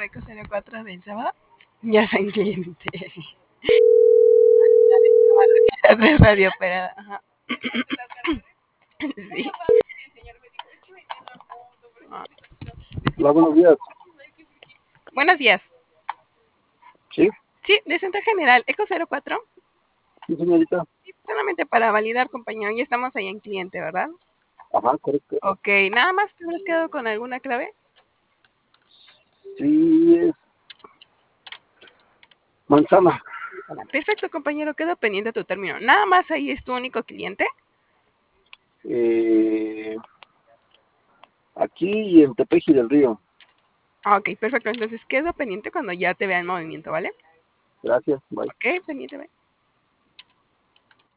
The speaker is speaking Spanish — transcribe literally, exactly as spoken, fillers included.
Eco cero cuatro del sábado. Ya está en cliente. De radio operada. Ajá. Sí. Ah. Hola, buenos días. Buenos días. ¿Sí? Sí, de Centro General, Eco cero cuatro. Sí, señorita. Sí, solamente para validar, compañero. Ya estamos ahí en cliente, ¿verdad? Ajá, correcto. Ok, nada más te habrás quedado con alguna clave. Sí, es manzana. Perfecto, compañero, quedo pendiente tu término. Nada más ahí es tu único cliente. Eh, aquí y en Tepeji del Río. Ah, ok, perfecto. Entonces quedo pendiente cuando ya te vea en movimiento, ¿vale? Gracias, bye. Ok, pendiente, bye.